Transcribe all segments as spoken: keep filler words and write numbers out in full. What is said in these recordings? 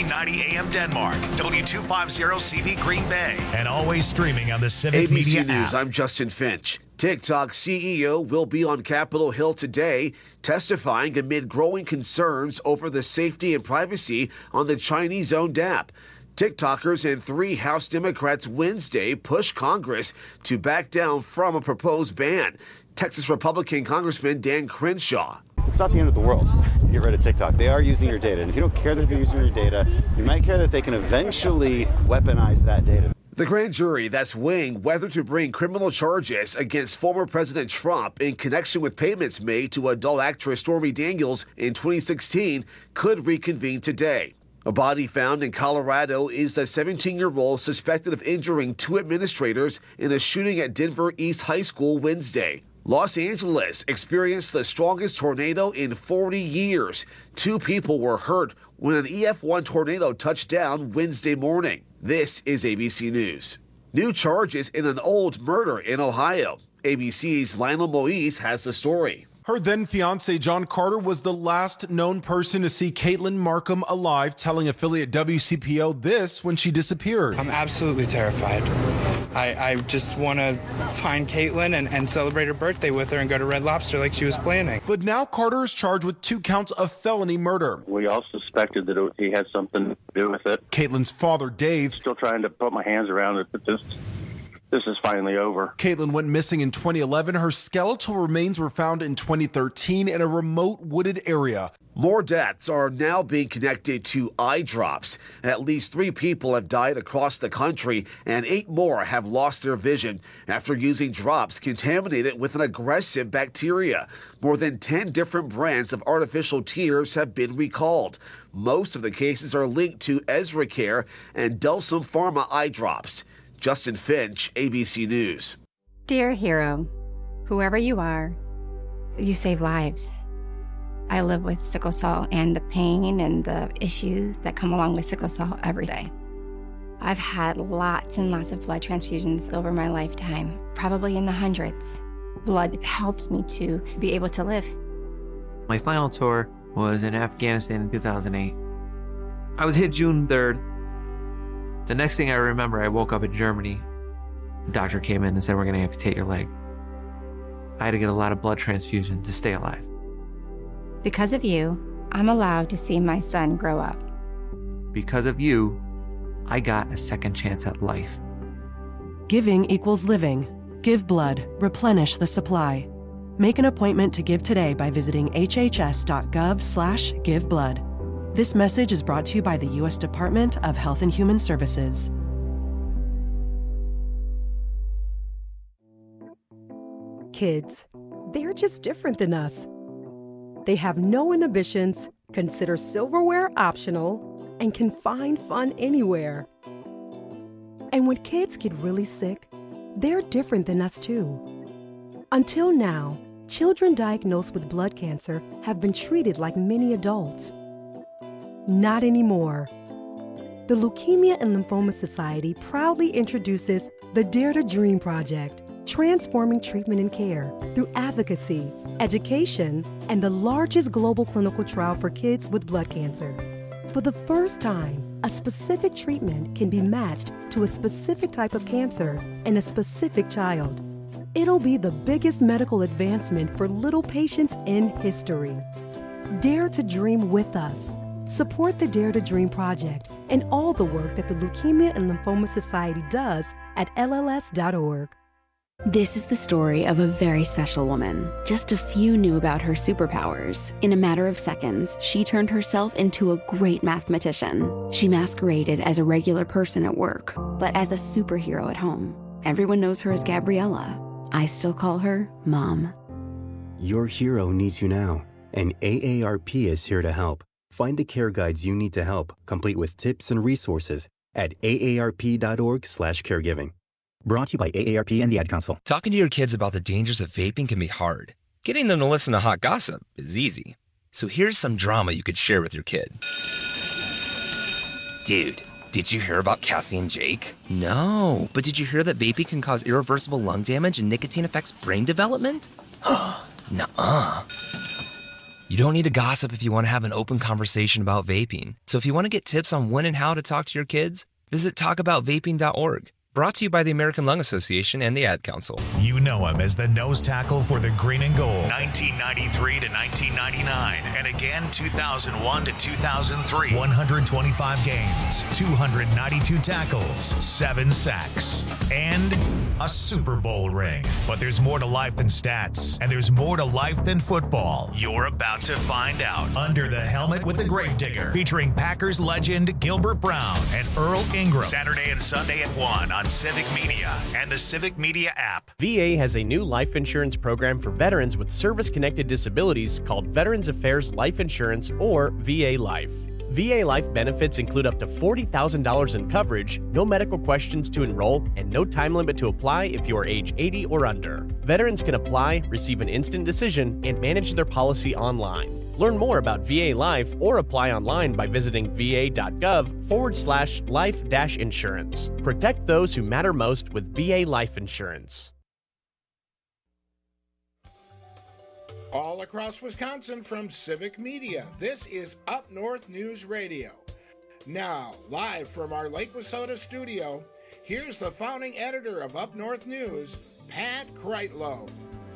thirteen ninety A M Denmark, W two fifty C V Green Bay, and always streaming on the Civic A B C Media News, app. I'm Justin Finch. TikTok C E O will be on Capitol Hill today, testifying amid growing concerns over the safety and privacy on the Chinese-owned app. TikTokers and three House Democrats Wednesday pushed Congress to back down from a proposed ban. Texas Republican Congressman Dan Crenshaw. It's not the end of the world. Get rid of TikTok. They are using your data. And if you don't care that they're using your data, you might care that they can eventually weaponize that data. The grand jury that's weighing whether to bring criminal charges against former President Trump in connection with payments made to adult actress Stormy Daniels in twenty sixteen could reconvene today. A body found in Colorado is a seventeen-year-old suspected of injuring two administrators in a shooting at Denver East High School Wednesday. Los Angeles experienced the strongest tornado in forty years. Two people were hurt when an E F one tornado touched down Wednesday morning. This is A B C News. New charges in an old murder in Ohio. A B C's Lionel Moise has the story. Her then-fiancé, John Carter, was the last known person to see Caitlin Markham alive, telling affiliate W C P O this when she disappeared. I'm absolutely terrified. I, I just want to find Caitlin and, and celebrate her birthday with her and go to Red Lobster like she was planning. But now Carter is charged with two counts of felony murder. We all suspected that it, he had something to do with it. Caitlin's father, Dave, Still trying to put my hands around it, but this... This is finally over. Caitlin went missing in twenty eleven. Her skeletal remains were found in twenty thirteen in a remote wooded area. More deaths are now being connected to eye drops. At least three people have died across the country, and eight more have lost their vision after using drops contaminated with an aggressive bacteria. More than ten different brands of artificial tears have been recalled. Most of the cases are linked to Ezra Care and Delsum Pharma eye drops. Justin Finch, A B C News. Dear hero, whoever you are, you save lives. I live with sickle cell and the pain and the issues that come along with sickle cell every day. I've had lots and lots of blood transfusions over my lifetime, probably in the hundreds. Blood helps me to be able to live. My final tour was in Afghanistan in two thousand eight. I was hit June third. The next thing I remember, I woke up in Germany. The doctor came in and said, we're going to amputate your leg. I had to get a lot of blood transfusion to stay alive. Because of you, I'm allowed to see my son grow up. Because of you, I got a second chance at life. Giving equals living. Give blood. Replenish the supply. Make an appointment to give today by visiting hhs.gov slash give blood. This message is brought to you by the U S Department of Health and Human Services. Kids, they're just different than us. They have no inhibitions, consider silverware optional, and can find fun anywhere. And when kids get really sick, they're different than us too. Until now, children diagnosed with blood cancer have been treated like many adults. Not anymore. The Leukemia and Lymphoma Society proudly introduces the Dare to Dream Project, transforming treatment and care through advocacy, education, and the largest global clinical trial for kids with blood cancer. For the first time, a specific treatment can be matched to a specific type of cancer in a specific child. It'll be the biggest medical advancement for little patients in history. Dare to dream with us. Support the Dare to Dream Project and all the work that the Leukemia and Lymphoma Society does at L L S dot org. This is the story of a very special woman. Just a few knew about her superpowers. In a matter of seconds, she turned herself into a great mathematician. She masqueraded as a regular person at work, but as a superhero at home. Everyone knows her as Gabriella. I still call her Mom. Your hero needs you now, and A A R P is here to help. Find the care guides you need to help, complete with tips and resources at aarp.org slash caregiving. Brought to you by A A R P and the Ad Council. Talking to your kids about the dangers of vaping can be hard. Getting them to listen to hot gossip is easy. So here's some drama you could share with your kid. Dude, did you hear about Cassie and Jake? No, but did you hear that vaping can cause irreversible lung damage and nicotine affects brain development? Nuh-uh. You don't need to gossip if you want to have an open conversation about vaping. So if you want to get tips on when and how to talk to your kids, visit talk about vaping dot org. Brought to you by the American Lung Association and the Ad Council. You know him as the nose tackle for the Green and Gold, nineteen ninety-three to nineteen ninety-nine, and again two thousand one to two thousand three. one hundred twenty-five games, two hundred ninety-two tackles, seven sacks, and a Super Bowl ring. But there's more to life than stats, and there's more to life than football. You're about to find out. Under the Helmet with the Gravedigger, featuring Packers legend Gilbert Brown and Earl Ingram. Saturday and Sunday at one on Civic Media and the Civic Media app. V A has a new life insurance program for veterans with service-connected disabilities called Veterans Affairs Life Insurance, or V A Life. V A Life benefits include up to forty thousand dollars in coverage, no medical questions to enroll, and no time limit to apply if you are age eighty or under. Veterans can apply, receive an instant decision, and manage their policy online. Learn more about V A Life or apply online by visiting va.gov forward slash life dash insurance. Protect those who matter most with V A Life Insurance. All across Wisconsin from Civic Media, this is Up North News Radio. Now, live from our Lake Wissota studio, here's the founding editor of Up North News, Pat Kreitlow.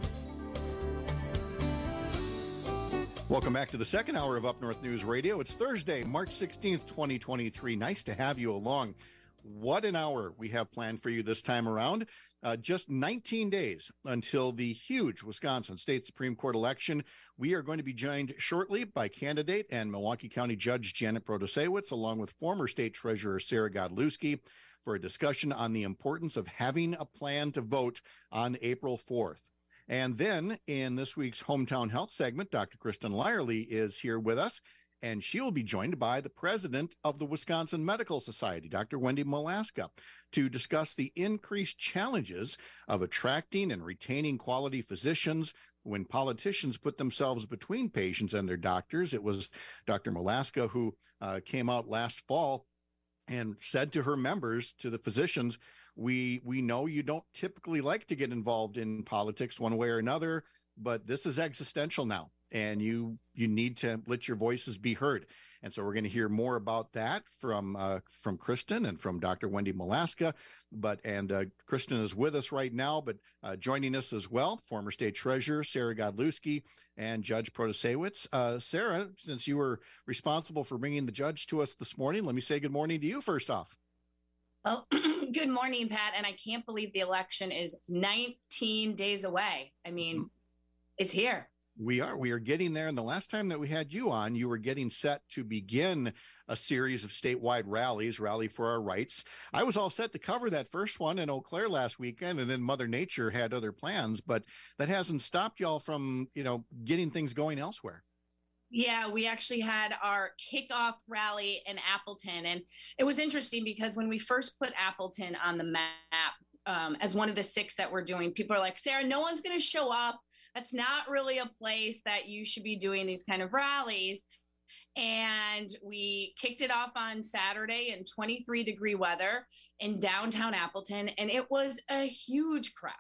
Welcome back to the second hour of Up North News Radio. It's Thursday, March sixteenth, twenty twenty-three. Nice to have you along. What an hour we have planned for you this time around. Uh, just nineteen days until the huge Wisconsin State Supreme Court election. We are going to be joined shortly by candidate and Milwaukee County Judge Janet Protasiewicz, along with former State Treasurer Sarah Godlewski, for a discussion on the importance of having a plan to vote on April fourth. And then in this week's Hometown Health segment, Doctor Kristen Lyerly is here with us, and she will be joined by the president of the Wisconsin Medical Society, Doctor Wendy Molaska, to discuss the increased challenges of attracting and retaining quality physicians when politicians put themselves between patients and their doctors. It was Doctor Molaska who uh, came out last fall and said to her members, to the physicians, we we know you don't typically like to get involved in politics one way or another, but this is existential now, and you you need to let your voices be heard. And so we're going to hear more about that from uh, from Kristen and from Doctor Wendy Molaska. But and uh, Kristen is with us right now, but uh, joining us as well, former State Treasurer Sarah Godlewski and Judge Protasiewicz. Uh, Sarah, since you were responsible for bringing the judge to us this morning, let me say good morning to you first off. Well, good morning, Pat. And I can't believe the election is nineteen days away. I mean, it's here. We are. We are getting there. And the last time that we had you on, you were getting set to begin a series of statewide rallies, Rally for Our Rights. I was all set to cover that first one in Eau Claire last weekend, and then Mother Nature had other plans, but that hasn't stopped y'all from, you know, getting things going elsewhere. Yeah, we actually had our kickoff rally in Appleton. And it was interesting because when we first put Appleton on the map um, as one of the six that we're doing, people are like, Sarah, no one's going to show up. That's not really a place that you should be doing these kind of rallies. And we kicked it off on Saturday in twenty-three degree weather in downtown Appleton. And it was a huge crowd.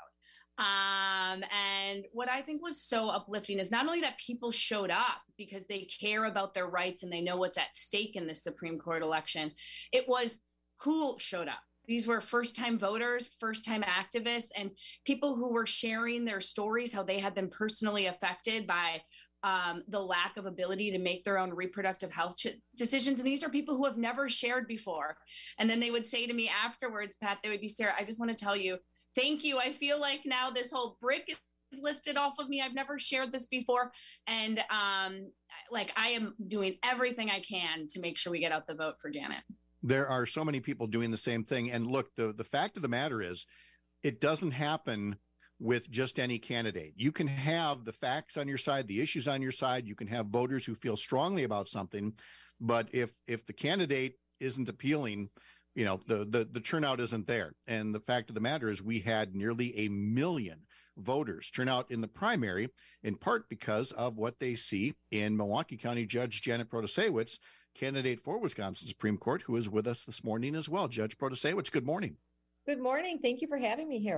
Um, and what I think was so uplifting is not only that people showed up because they care about their rights and they know what's at stake in this Supreme Court election, it was who showed up. These were first-time voters, first-time activists, and people who were sharing their stories, how they had been personally affected by um, the lack of ability to make their own reproductive health ch- decisions. And these are people who have never shared before. And then they would say to me afterwards, Pat, they would be, Sarah, I just want to tell you, thank you. I feel like now this whole brick is lifted off of me. I've never shared this before. And um, like I am doing everything I can to make sure we get out the vote for Janet. There are so many people doing the same thing. And look, the, the fact of the matter is, it doesn't happen with just any candidate. You can have the facts on your side, the issues on your side. You can have voters who feel strongly about something. But if if the candidate isn't appealing, you know, the, the, the turnout isn't there. And the fact of the matter is we had nearly a million voters turn out in the primary, in part because of what they see in Milwaukee County Judge Janet Protasiewicz, candidate for Wisconsin Supreme Court, who is with us this morning as well. Judge Protasiewicz, good morning. Good morning. Thank you for having me here.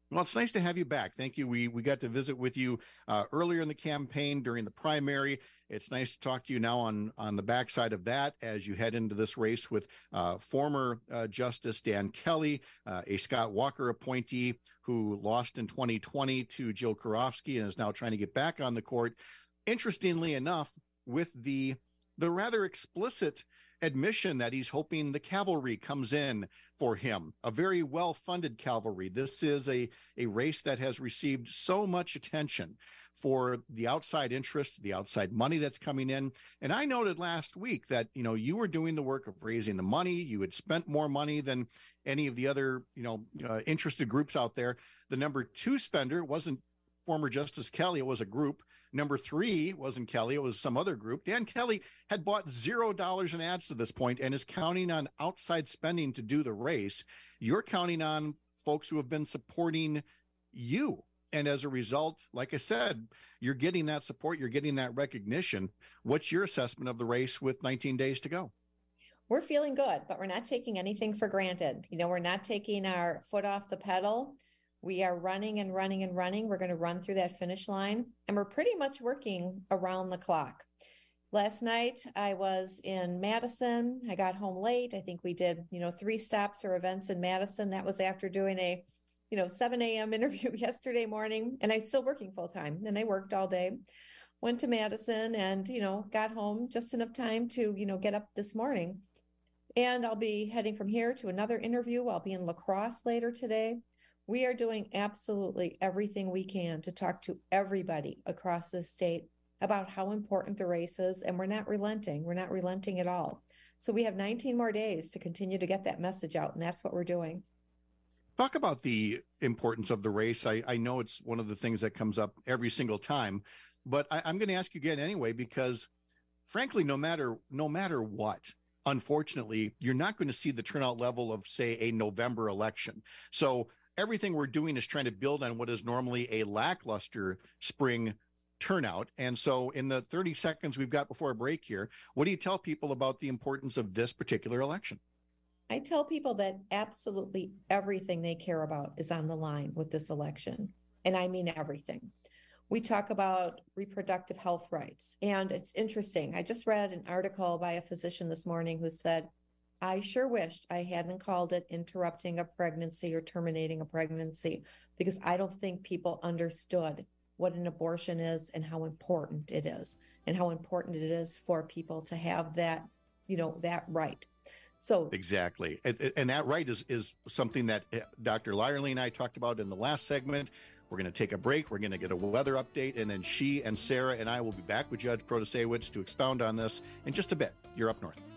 Well, it's nice to have you back. Thank you. We we got to visit with you uh, earlier in the campaign during the primary. It's nice to talk to you now on, on the backside of that as you head into this race with uh, former uh, Justice Dan Kelly, uh, a Scott Walker appointee who lost in twenty twenty to Jill Karofsky and is now trying to get back on the court. Interestingly enough, with the the rather explicit admission that he's hoping the cavalry comes in for him, a very well-funded cavalry. This is a, a race that has received so much attention for the outside interest, the outside money that's coming in. And I noted last week that, you know, you were doing the work of raising the money. You had spent more money than any of the other, you know, uh, interested groups out there. The number two spender wasn't former Justice Kelly, it was a group. Number three wasn't Kelly, it was some other group. Dan Kelly had bought zero dollars in ads to this point and is counting on outside spending to do the race. You're counting on folks who have been supporting you. And as a result, like I said, you're getting that support, you're getting that recognition. What's your assessment of the race with nineteen days to go? We're feeling good, but we're not taking anything for granted. You know, we're not taking our foot off the pedal. We are running and running and running. We're going to run through that finish line, and we're pretty much working around the clock. Last night, I was in Madison. I got home late. I think we did, you know, three stops or events in Madison. That was after doing a, you know, seven a.m. interview yesterday morning, and I'm still working full time, and I worked all day. Went to Madison and, you know, got home just enough time to, you know, get up this morning. And I'll be heading from here to another interview. I'll be in La Crosse later today. We are doing absolutely everything we can to talk to everybody across the state about how important the race is, and we're not relenting. We're not relenting at all. So we have nineteen more days to continue to get that message out, and that's what we're doing. Talk about the importance of the race. I, I know it's one of the things that comes up every single time, but I, I'm going to ask you again anyway, because frankly, no matter no matter what, unfortunately, you're not going to see the turnout level of, say, a November election. So everything we're doing is trying to build on what is normally a lackluster spring turnout. And so in the thirty seconds we've got before a break here, what do you tell people about the importance of this particular election? I tell people that absolutely everything they care about is on the line with this election. And I mean everything. We talk about reproductive health rights. And it's interesting. I just read an article by a physician this morning who said, I sure wished I hadn't called it interrupting a pregnancy or terminating a pregnancy, because I don't think people understood what an abortion is and how important it is, and how important it is for people to have that, you know, that right. So exactly. And, and that right is, is something that Doctor Lyerly and I talked about in the last segment. We're going to take a break. We're going to get a weather update, and then she and Sarah and I will be back with Judge Protasewicz to expound on this in just a bit. You're Up North.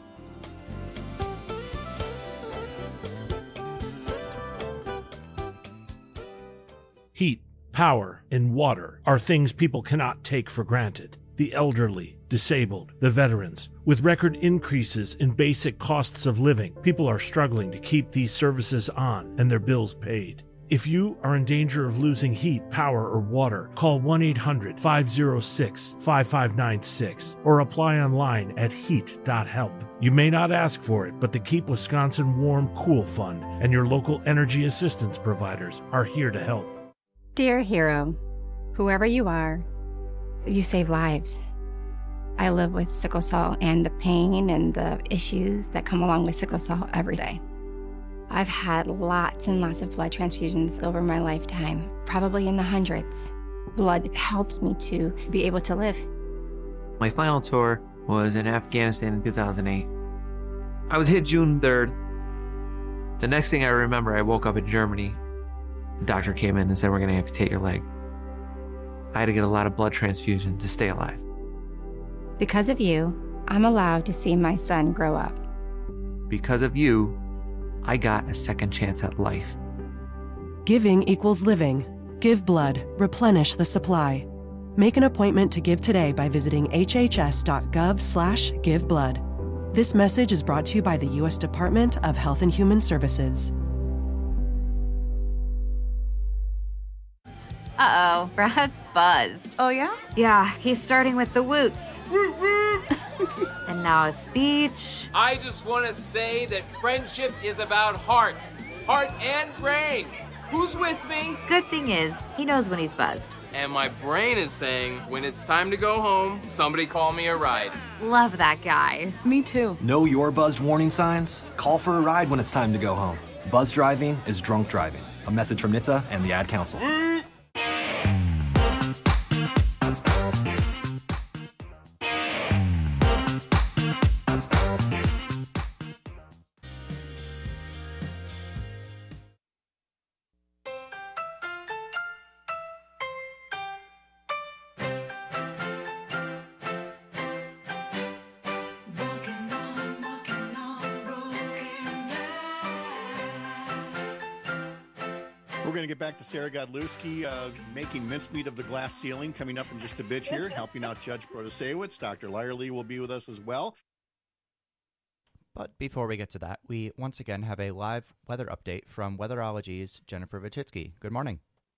Heat, power, and water are things people cannot take for granted. The elderly, disabled, the veterans. With record increases in basic costs of living, people are struggling to keep these services on and their bills paid. If you are in danger of losing heat, power, or water, call one eight hundred, five oh six, five five nine six or apply online at heat dot help. You may not ask for it, but the Keep Wisconsin Warm Cool Fund and your local energy assistance providers are here to help. Dear hero, whoever you are, you save lives. I live with sickle cell and the pain and the issues that come along with sickle cell every day. I've had lots and lots of blood transfusions over my lifetime, probably in the hundreds. Blood helps me to be able to live. My final tour was in Afghanistan in two thousand eight. I was hit June third. The next thing I remember, I woke up in Germany. The doctor came in and said, we're going to amputate your leg. I had to get a lot of blood transfusion to stay alive. Because of you, I'm allowed to see my son grow up. Because of you, I got a second chance at life. Giving equals living. Give blood. Replenish the supply. Make an appointment to give today by visiting hhs.gov slash give blood. This message is brought to you by the U S Department of Health and Human Services. Uh-oh, Brad's buzzed. Oh, yeah? Yeah, he's starting with the woots. And now a speech. I just want to say that friendship is about heart. Heart and brain. Who's with me? Good thing is, he knows when he's buzzed. And my brain is saying, when it's time to go home, somebody call me a ride. Love that guy. Me too. Know your buzzed warning signs? Call for a ride when it's time to go home. Buzz driving is drunk driving. A message from N H T S A and the Ad Council. We're going to get back to Sarah Godlewski uh, making mincemeat of the glass ceiling coming up in just a bit here, helping out Judge Protasewicz. Doctor Lyerly will be with us as well. But before we get to that, we once again have a live weather update from Weatherology's Jennifer Wojcicki. Good morning.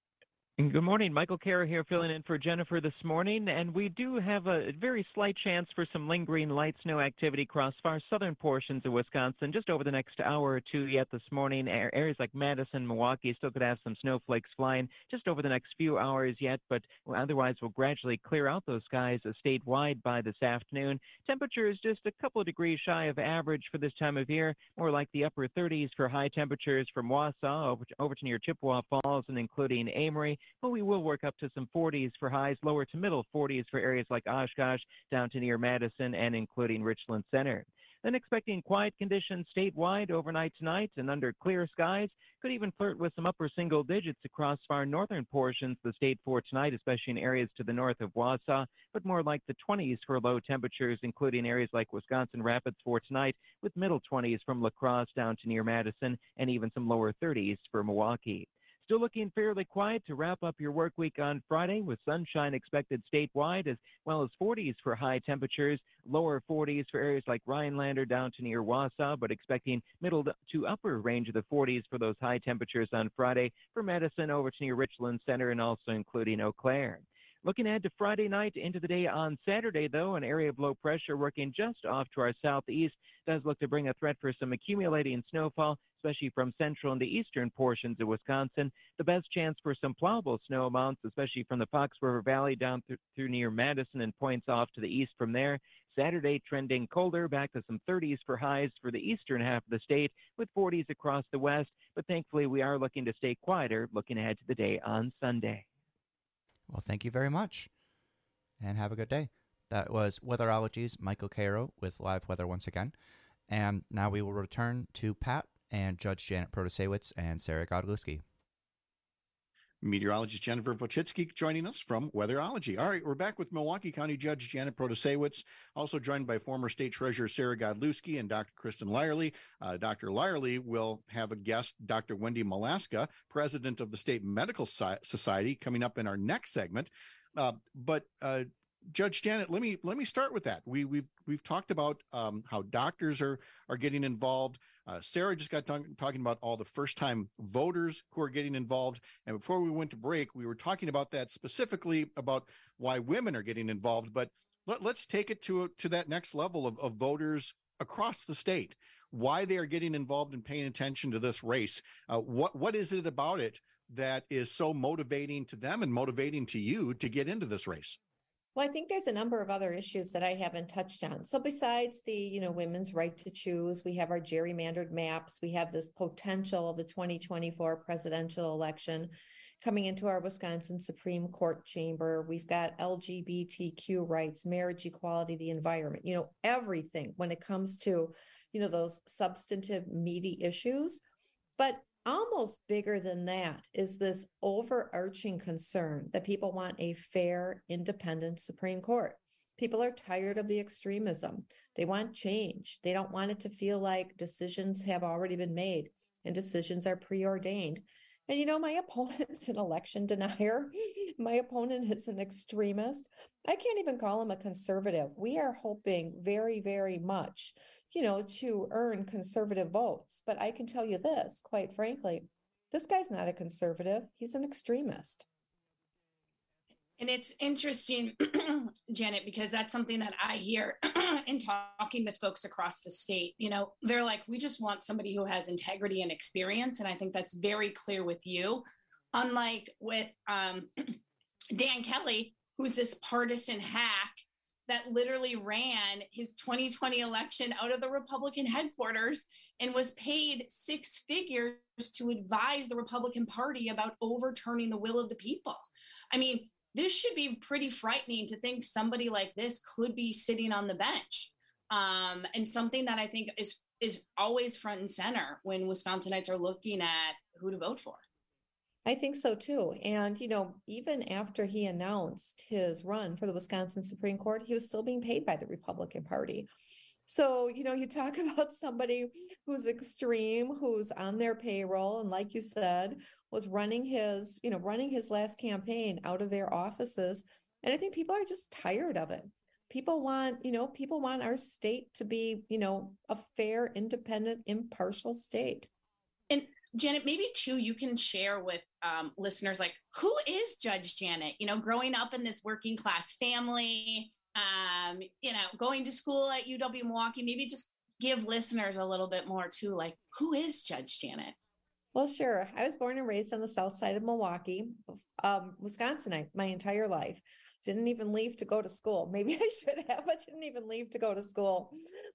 Good morning. Michael Kara here filling in for Jennifer this morning, and we do have a very slight chance for some lingering light snow activity across far southern portions of Wisconsin just over the next hour or two yet this morning. Areas like Madison, Milwaukee still could have some snowflakes flying just over the next few hours yet, but otherwise we'll gradually clear out those skies statewide by this afternoon. Temperature is just a couple of degrees shy of average for this time of year, more like the upper thirties for high temperatures from Wausau over to, over to near Chippewa Falls and including Amory. But we will work up to some forties for highs, lower to middle forties for areas like Oshkosh, down to near Madison, and including Richland Center. Then expecting quiet conditions statewide overnight tonight and under clear skies. Could even flirt with some upper single digits across far northern portions of the state for tonight, especially in areas to the north of Wausau, but more like the twenties for low temperatures, including areas like Wisconsin Rapids for tonight, with middle twenties from La Crosse down to near Madison, and even some lower thirties for Milwaukee. Still looking fairly quiet to wrap up your work week on Friday with sunshine expected statewide, as well as forties for high temperatures, lower forties for areas like Rhinelander down to near Wausau, but expecting middle to upper range of the forties for those high temperatures on Friday for Madison over to near Richland Center and also including Eau Claire. Looking ahead to Friday night into the day on Saturday, though, an area of low pressure working just off to our southeast does look to bring a threat for some accumulating snowfall, especially from central and the eastern portions of Wisconsin. The best chance for some plowable snow amounts, especially from the Fox River Valley down through, through near Madison and points off to the east from there. Saturday trending colder, back to some thirties for highs for the eastern half of the state, with forties across the west. But thankfully, we are looking to stay quieter looking ahead to the day on Sunday. Well, thank you very much, and have a good day. That was Weatherology's Michael Cairo with live weather once again. And now we will return to Pat and Judge Janet Protasewicz and Sarah Godlewski. Meteorologist Jennifer Wojcicki joining us from Weatherology. All right, we're back with Milwaukee County Judge Janet Protasewicz, also joined by former State Treasurer Sarah Godlewski and Doctor Kristen Lyerly. Uh, Doctor Lyerly will have a guest, Doctor Wendy Malaska, president of the State Medical Society, coming up in our next segment. Uh, but uh, Judge Janet, let me let me start with that. We, we've we've talked about um, how doctors are are getting involved. Uh, Sarah just got talk- talking about all the first-time voters who are getting involved. And before we went to break, we were talking about that specifically about why women are getting involved. But let, let's take it to to that next level of, of voters across the state. Why they are getting involved and paying attention to this race. Uh, what what is it about it that is so motivating to them and motivating to you to get into this race? Well, I think there's a number of other issues that I haven't touched on. So besides the, you know, women's right to choose, we have our gerrymandered maps. We have this potential of the twenty twenty-four presidential election coming into our Wisconsin Supreme Court chamber. We've got L G B T Q rights, marriage equality, the environment, you know, everything when it comes to, you know, those substantive, meaty issues. But almost bigger than that is this overarching concern that people want a fair, independent Supreme Court. People are tired of the extremism. They want change. They don't want it to feel like decisions have already been made and decisions are preordained. And, you know, my opponent is an election denier. My opponent is an extremist. I can't even call him a conservative. We are hoping very, very much, you know, to earn conservative votes. But I can tell you this, quite frankly, this guy's not a conservative. He's an extremist. And it's interesting, Janet, because that's something that I hear in talking with folks across the state, you know, they're like, we just want somebody who has integrity and experience. And I think that's very clear with you. Unlike with um, Dan Kelly, who's this partisan hack that literally ran his twenty twenty election out of the Republican headquarters and was paid six figures to advise the Republican Party about overturning the will of the people. I mean, this should be pretty frightening to think somebody like this could be sitting on the bench. Um, and something that I think is is always front and center when Wisconsinites are looking at who to vote for. I think so too. And, you know, even after he announced his run for the Wisconsin Supreme Court, he was still being paid by the Republican Party. So, you know, you talk about somebody who's extreme, who's on their payroll, and like you said, was running his, you know, running his last campaign out of their offices. And I think people are just tired of it. People want, you know, people want our state to be, you know, a fair, independent, impartial state. And Janet, maybe too, you can share with um, listeners, like, who is Judge Janet? You know, growing up in this working class family, um, you know, going to school at U W Milwaukee, maybe just give listeners a little bit more too, like, who is Judge Janet? Well, sure. I was born and raised on the south side of Milwaukee, um, Wisconsinite, my entire life. Didn't even leave to go to school. Maybe I should have, but didn't even leave to go to school.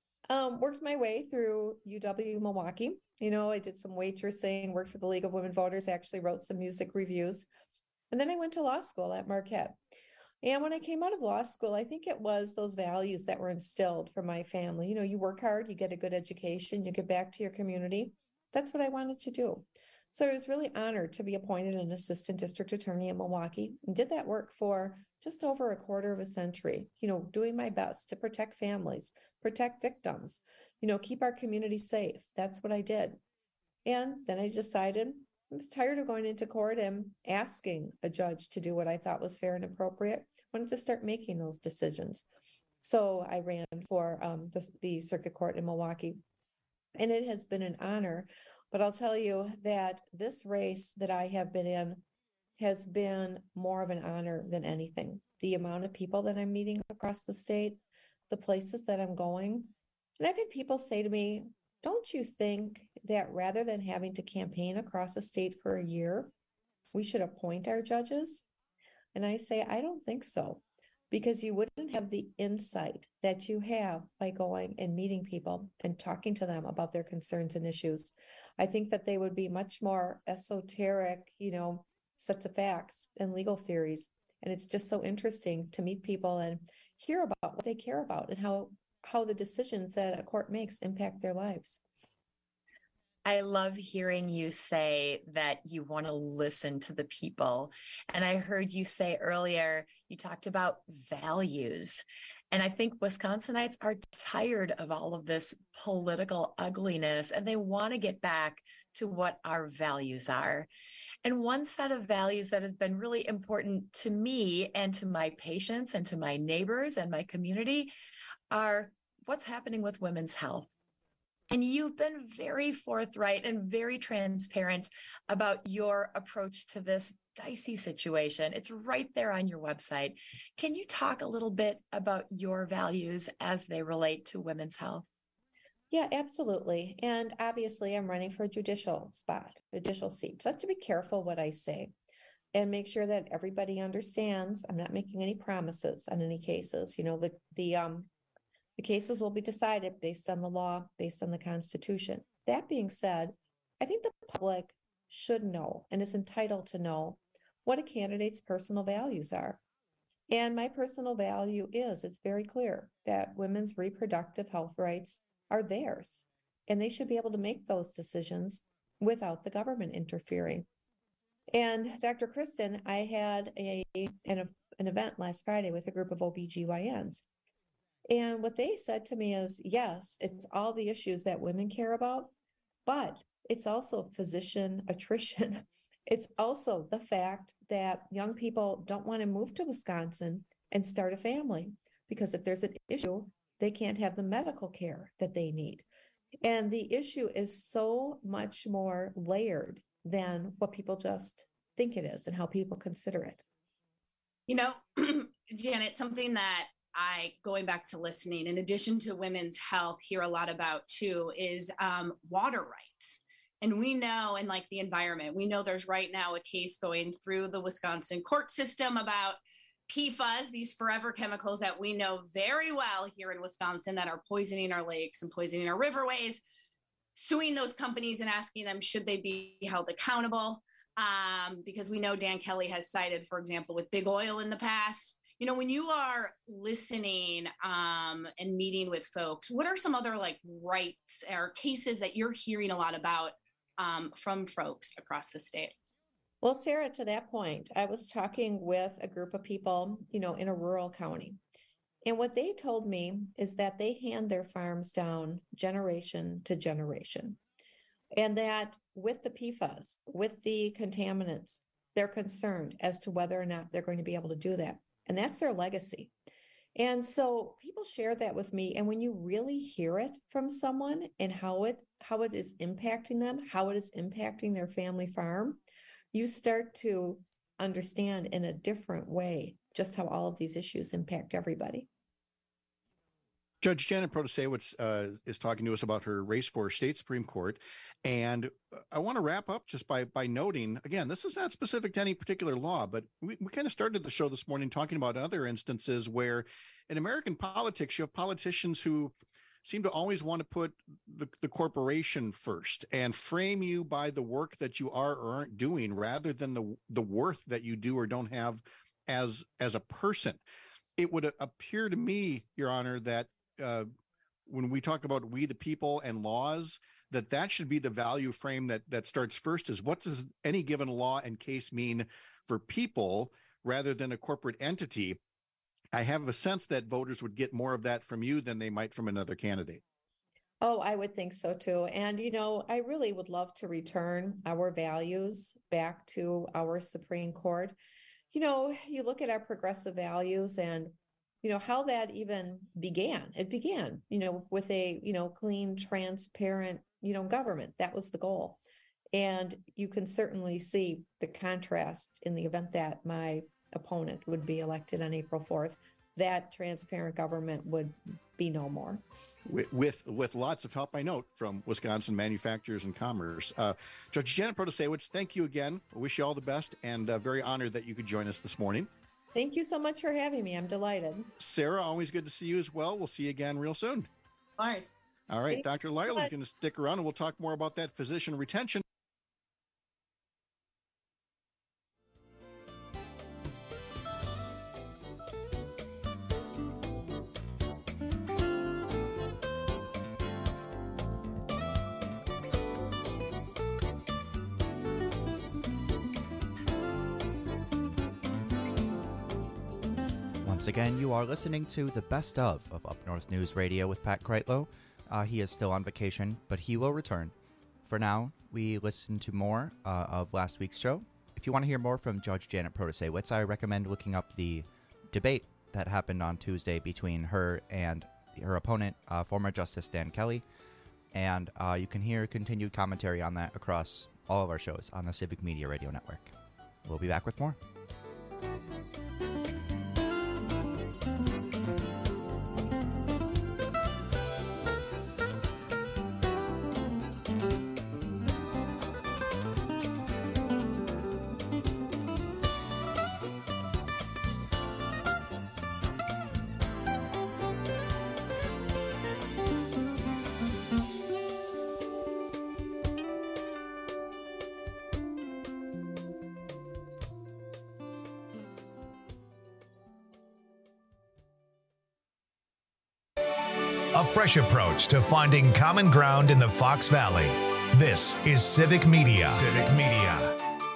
Um, worked my way through U W Milwaukee. You know, I did some waitressing, worked for the League of Women Voters, actually wrote some music reviews. And then I went to law school at Marquette. And when I came out of law school, I think it was those values that were instilled from my family. You know, you work hard, you get a good education, you give back to your community. That's what I wanted to do. So I was really honored to be appointed an assistant district attorney in Milwaukee and did that work for just over a quarter of a century, you know, doing my best to protect families, protect victims, you know, keep our community safe. That's what I did. And then I decided I was tired of going into court and asking a judge to do what I thought was fair and appropriate. I wanted to start making those decisions. So I ran for um, the, the circuit court in Milwaukee. And it has been an honor. But I'll tell you that this race that I have been in has been more of an honor than anything. The amount of people that I'm meeting across the state, the places that I'm going. And I've had people say to me, don't you think that rather than having to campaign across the state for a year, we should appoint our judges? And I say, I don't think so, because you wouldn't have the insight that you have by going and meeting people and talking to them about their concerns and issues. I think that they would be much more esoteric, you know, sets of facts and legal theories. And it's just so interesting to meet people and hear about what they care about and how, how the decisions that a court makes impact their lives. I love hearing you say that you want to listen to the people. And I heard you say earlier, you talked about values. And I think Wisconsinites are tired of all of this political ugliness, and they want to get back to what our values are. And one set of values that has been really important to me and to my patients and to my neighbors and my community are what's happening with women's health. And you've been very forthright and very transparent about your approach to this dicey situation. It's right there on your website. Can you talk a little bit about your values as they relate to women's health? Yeah, absolutely. And obviously, I'm running for a judicial spot, a judicial seat. So I have to be careful what I say and make sure that everybody understands I'm not making any promises on any cases. You know, the the um the cases will be decided based on the law, based on the Constitution. That being said, I think the public should know and is entitled to know what a candidate's personal values are. And my personal value is, it's very clear that women's reproductive health rights are theirs, and they should be able to make those decisions without the government interfering. And Doctor Kristen, I had a an, an event last Friday with a group of O B G Y Ns. And what they said to me is, yes, it's all the issues that women care about, but it's also physician attrition. It's also the fact that young people don't want to move to Wisconsin and start a family, because if there's an issue, they can't have the medical care that they need. And the issue is so much more layered than what people just think it is and how people consider it. You know, Janet, something that I, going back to listening, in addition to women's health, hear a lot about too, is um, water rights. And we know, and like the environment, we know there's right now a case going through the Wisconsin court system about P FAS, these forever chemicals that we know very well here in Wisconsin that are poisoning our lakes and poisoning our riverways, suing those companies and asking them, should they be held accountable? Um, because we know Dan Kelly has cited, for example, with big oil in the past. You know, when you are listening um, and meeting with folks, what are some other like rights or cases that you're hearing a lot about um, from folks across the state? Well, Sarah, to that point, I was talking with a group of people, you know, in a rural county. And what they told me is that they hand their farms down generation to generation. And that with the P FAS, with the contaminants, they're concerned as to whether or not they're going to be able to do that. And that's their legacy. And so people share that with me. And when you really hear it from someone and how it how it is impacting them, how it is impacting their family farm, you start to understand in a different way just how all of these issues impact everybody. Judge Janet Protasiewicz uh, is talking to us about her race for state Supreme Court. And I want to wrap up just by by noting, again, this is not specific to any particular law, but we, we kind of started the show this morning talking about other instances where in American politics, you have politicians who seem to always want to put the, the corporation first and frame you by the work that you are or aren't doing rather than the the worth that you do or don't have as as a person. It would appear to me, Your Honor, that uh, when we talk about we the people and laws, that that should be the value frame that that starts first is what does any given law and case mean for people rather than a corporate entity. I have a sense that voters would get more of that from you than they might from another candidate. Oh, I would think so too. And, you know, I really would love to return our values back to our Supreme Court. You know, you look at our progressive values and, you know, how that even began. It began, you know, with a, you know, clean, transparent, you know, government. That was the goal. And you can certainly see the contrast in the event that my opponent would be elected on April fourth, that transparent government would be no more. With with, with lots of help, I note, from Wisconsin Manufacturers and Commerce. Uh, Judge Janet Protasiewicz, thank you again. I wish you all the best and uh, very honored that you could join us this morning. Thank you so much for having me. I'm delighted. Sarah, always good to see you as well. We'll see you again real soon. Of course. All right, Thank Doctor Lyle is going to stick around and we'll talk more about that physician retention. Once again, you are listening to the best of of Up North News Radio with Pat Kreitlow. Uh, he is still on vacation, but he will return. For now, we listen to more uh, of last week's show. If you want to hear more from Judge Janet Protasiewicz, I recommend looking up the debate that happened on Tuesday between her and her opponent, uh, former Justice Dan Kelly. And uh, you can hear continued commentary on that across all of our shows on the Civic Media Radio Network. We'll be back with more. A fresh approach to finding common ground in the Fox Valley. This is Civic Media. Civic Media.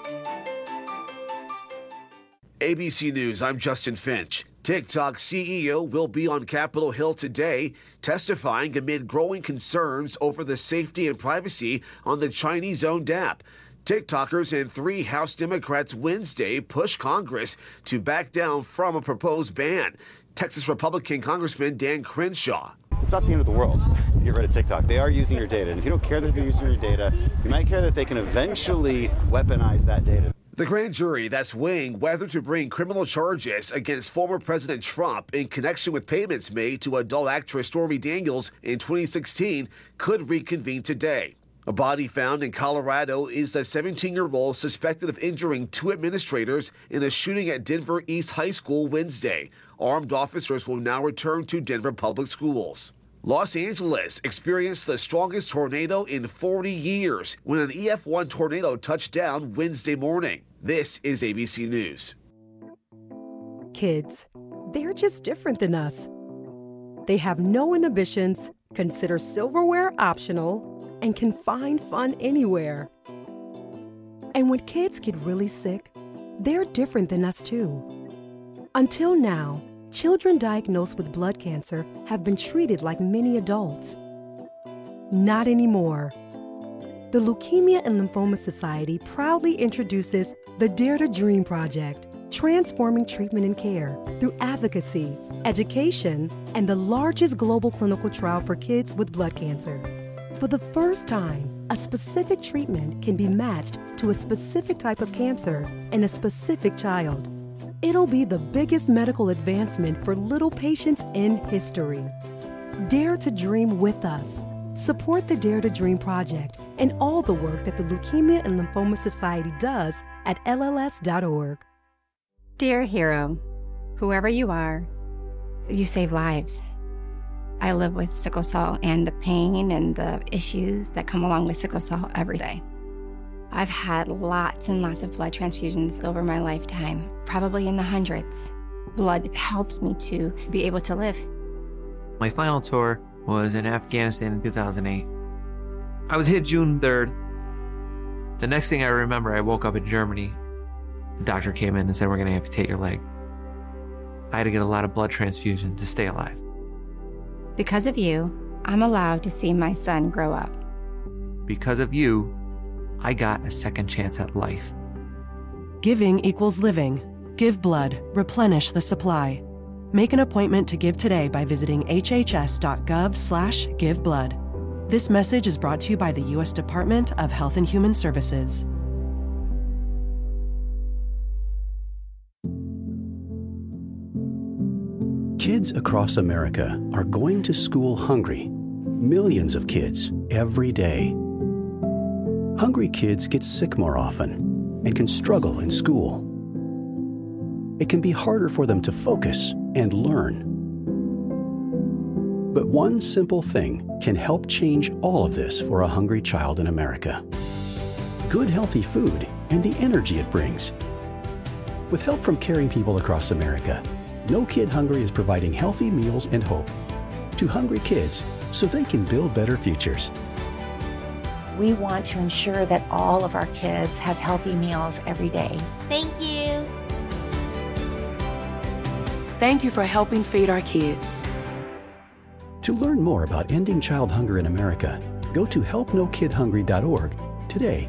A B C News, I'm Justin Finch. TikTok C E O will be on Capitol Hill today, testifying amid growing concerns over the safety and privacy on the Chinese-owned app. TikTokers and three House Democrats Wednesday pushed Congress to back down from a proposed ban. Texas Republican Congressman Dan Crenshaw. It's not the end of the world. Get rid of TikTok. They are using your data. And if you don't care that they're using your data, you might care that they can eventually weaponize that data. The grand jury that's weighing whether to bring criminal charges against former President Trump in connection with payments made to adult actress Stormy Daniels in twenty sixteen could reconvene today. A body found in Colorado is a seventeen-year-old suspected of injuring two administrators in a shooting at Denver East High School Wednesday. Armed officers will now return to Denver public schools. Los Angeles experienced the strongest tornado in forty years when an E F one tornado touched down Wednesday morning. This is A B C News. Kids, they're just different than us. They have no inhibitions, consider silverware optional, and can find fun anywhere. And when kids get really sick, they're different than us too. Until now, children diagnosed with blood cancer have been treated like many adults. Not anymore. The Leukemia and Lymphoma Society proudly introduces the Dare to Dream Project, transforming treatment and care through advocacy, education, and the largest global clinical trial for kids with blood cancer. For the first time, a specific treatment can be matched to a specific type of cancer in a specific child. It'll be the biggest medical advancement for little patients in history. Dare to dream with us. Support the Dare to Dream Project and all the work that the Leukemia and Lymphoma Society does at L L S dot org. Dear hero, whoever you are, you save lives. I live with sickle cell and the pain and the issues that come along with sickle cell every day. I've had lots and lots of blood transfusions over my lifetime, probably in the hundreds. Blood helps me to be able to live. My final tour was in Afghanistan in two thousand eight. I was hit June third. The next thing I remember, I woke up in Germany. The doctor came in and said, we're going to amputate your leg. I had to get a lot of blood transfusion to stay alive. Because of you, I'm allowed to see my son grow up. Because of you, I got a second chance at life. Giving equals living. Give blood. Replenish the supply. Make an appointment to give today by visiting hhs.gov slash give blood. This message is brought to you by the U S Department of Health and Human Services. Kids across America are going to school hungry. Millions of kids every day. Hungry kids get sick more often and can struggle in school. It can be harder for them to focus and learn. But one simple thing can help change all of this for a hungry child in America. Good, healthy food and the energy it brings. With help from caring people across America, No Kid Hungry is providing healthy meals and hope to hungry kids so they can build better futures. We want to ensure that all of our kids have healthy meals every day. Thank you. Thank you for helping feed our kids. To learn more about ending child hunger in America, go to help no kid hungry dot org today.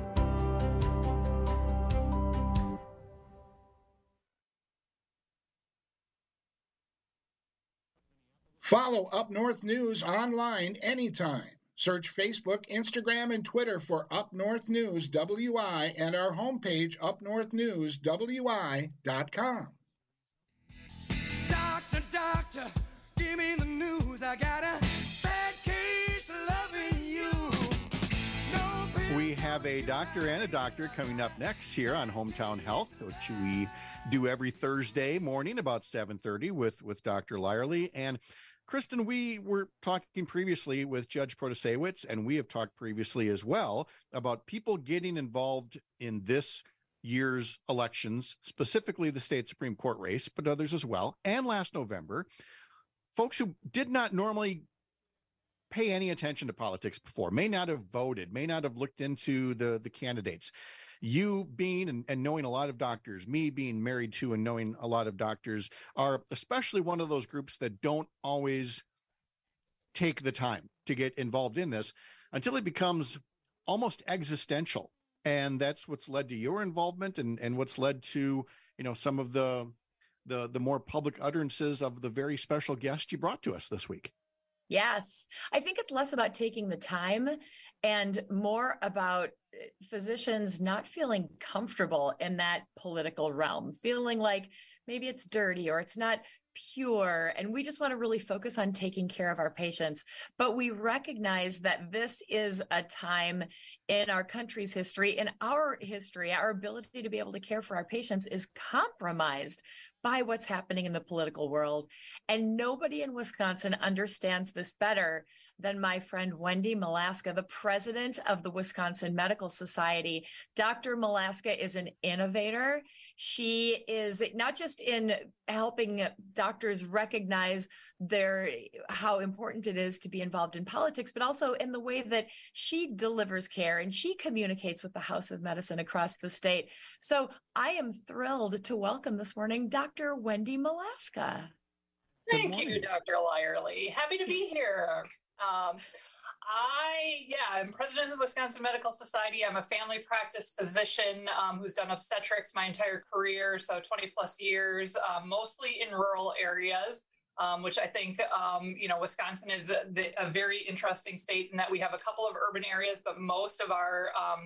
Follow Up North News online anytime. Search Facebook, Instagram, and Twitter for Up North News W I and our homepage, up north news w i dot com. Doctor, doctor, give me the news. I got a bad case of loving you. No We have a doctor and a doctor coming up next here on Hometown Health, which we do every Thursday morning about seven thirty with, with Doctor Lyerly. And Kristen, we were talking previously with Judge Protasewicz, and we have talked previously as well about people getting involved in this year's elections, specifically the state Supreme Court race, but others as well. And last November, folks who did not normally pay any attention to politics before, may not have voted, may not have looked into the, the candidates. You being and, and knowing a lot of doctors, me being married to and knowing a lot of doctors, are especially one of those groups that don't always take the time to get involved in this until it becomes almost existential. And that's what's led to your involvement and, and what's led to, you know, some of the, the, the more public utterances of the very special guest you brought to us this week. Yes. I think it's less about taking the time and more about physicians not feeling comfortable in that political realm, feeling like maybe it's dirty or it's not pure. And we just want to really focus on taking care of our patients. But we recognize that this is a time in our country's history, in our history, our ability to be able to care for our patients is compromised by what's happening in the political world. And nobody in Wisconsin understands this better than my friend Wendy Malaska, the president of the Wisconsin Medical Society. Doctor Malaska is an innovator. She is not just in helping doctors recognize their how important it is to be involved in politics, but also in the way that she delivers care and she communicates with the House of Medicine across the state. So I am thrilled to welcome this morning Doctor Wendy Malaska. Thank you, Doctor Lyerly. Happy to be here. Um, I, yeah, I'm president of the Wisconsin Medical Society. I'm a family practice physician um, who's done obstetrics my entire career, so twenty plus years, um, mostly in rural areas, um, which I think, um, you know, Wisconsin is a, a very interesting state in that we have a couple of urban areas, but most of our, um,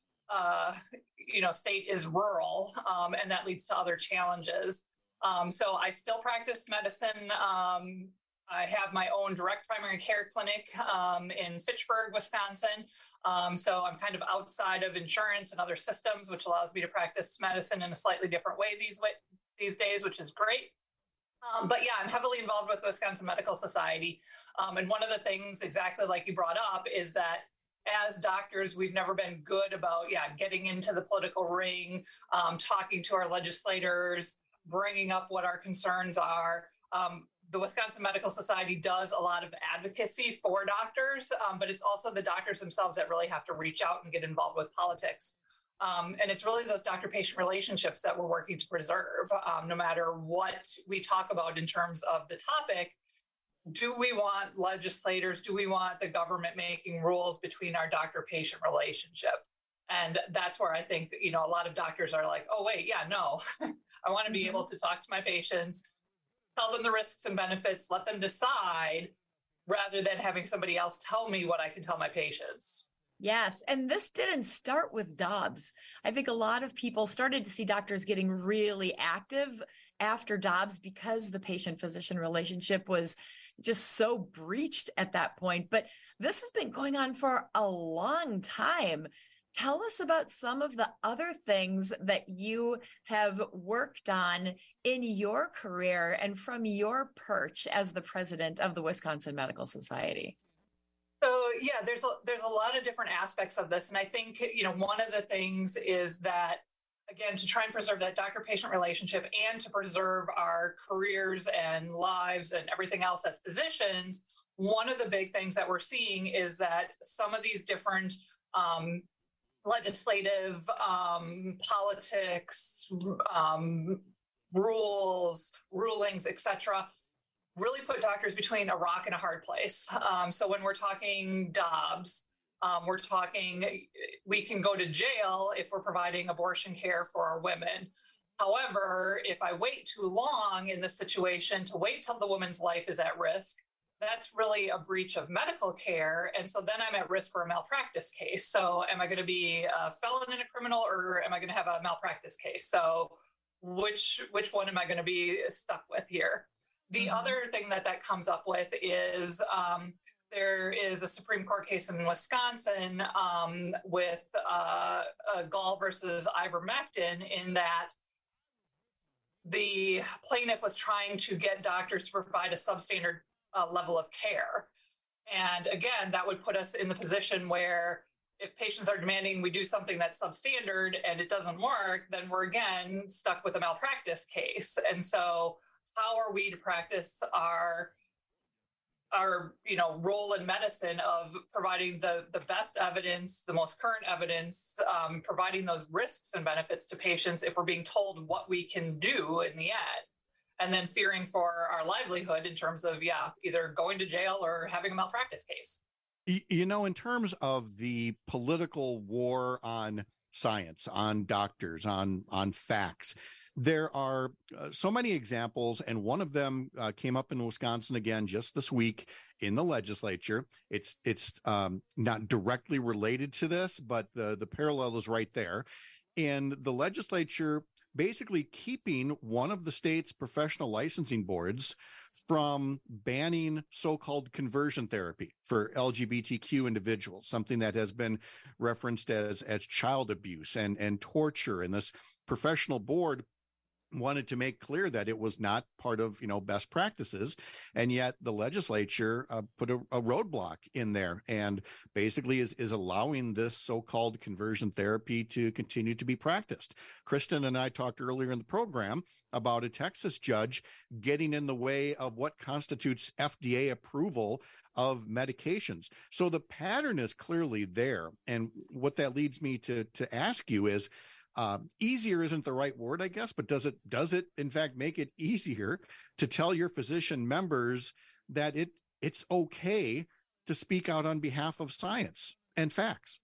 uh, you know, state is rural, um, and that leads to other challenges. Um, so I still practice medicine. Um, I have my own direct primary care clinic um, in Fitchburg, Wisconsin. Um, so I'm kind of outside of insurance and other systems, which allows me to practice medicine in a slightly different way these way, these days, which is great. Um, but yeah, I'm heavily involved with the Wisconsin Medical Society. Um, and one of the things, exactly like you brought up, is that as doctors, we've never been good about, yeah, getting into the political ring, um, talking to our legislators, bringing up what our concerns are. Um, The Wisconsin Medical Society does a lot of advocacy for doctors, um, but it's also the doctors themselves that really have to reach out and get involved with politics. Um, and it's really those doctor-patient relationships that we're working to preserve, um, no matter what we talk about in terms of the topic. Do we want legislators? Do we want the government making rules between our doctor-patient relationship? And that's where I think, you know, a lot of doctors are like, oh, wait, yeah, no, I want to be able to talk to my patients, tell them the risks and benefits, let them decide, rather than having somebody else tell me what I can tell my patients. Yes. And this didn't start with Dobbs. I think a lot of people started to see doctors getting really active after Dobbs because the patient-physician relationship was just so breached at that point. But this has been going on for a long time. Tell us about some of the other things that you have worked on in your career and from your perch as the president of the Wisconsin Medical Society. So yeah, there's a, there's a lot of different aspects of this. And I think, you know, one of the things is that, again, to try and preserve that doctor-patient relationship and to preserve our careers and lives and everything else as physicians, one of the big things that we're seeing is that some of these different um, legislative, um, politics, um, rules, rulings, et cetera, really put doctors between a rock and a hard place. Um, so when we're talking Dobbs, um, we're talking we can go to jail if we're providing abortion care for our women. However, if I wait too long in this situation to wait till the woman's life is at risk, that's really a breach of medical care. And so then I'm at risk for a malpractice case. So am I going to be a felon and a criminal, or am I going to have a malpractice case? So which which one am I going to be stuck with here? The mm-hmm. other thing that that comes up with is um, there is a Supreme Court case in Wisconsin um, with uh, uh, Gall versus ivermectin, in that the plaintiff was trying to get doctors to provide a substandard Uh, level of care. And again, that would put us in the position where if patients are demanding we do something that's substandard and it doesn't work, then we're again stuck with a malpractice case. And so how are we to practice our our you know role in medicine of providing the the best evidence, the most current evidence, um, providing those risks and benefits to patients if we're being told what we can do in the end? And then fearing for our livelihood in terms of, yeah, either going to jail or having a malpractice case. You know, in terms of the political war on science, on doctors, on on facts, there are uh, so many examples, and one of them uh, came up in Wisconsin again just this week in the legislature. It's it's um, not directly related to this, but the, the parallel is right there. And the legislature basically keeping one of the state's professional licensing boards from banning so-called conversion therapy for L G B T Q individuals, something that has been referenced as as child abuse and, and torture. And this professional board wanted to make clear that it was not part of, you know, best practices. And yet the legislature uh, put a, a roadblock in there and basically is, is allowing this so-called conversion therapy to continue to be practiced. Kristen and I talked earlier in the program about a Texas judge getting in the way of what constitutes F D A approval of medications. So the pattern is clearly there. And what that leads me to, to ask you is, Uh, easier isn't the right word, I guess, but does it, does it in fact make it easier to tell your physician members that it it's okay to speak out on behalf of science and facts?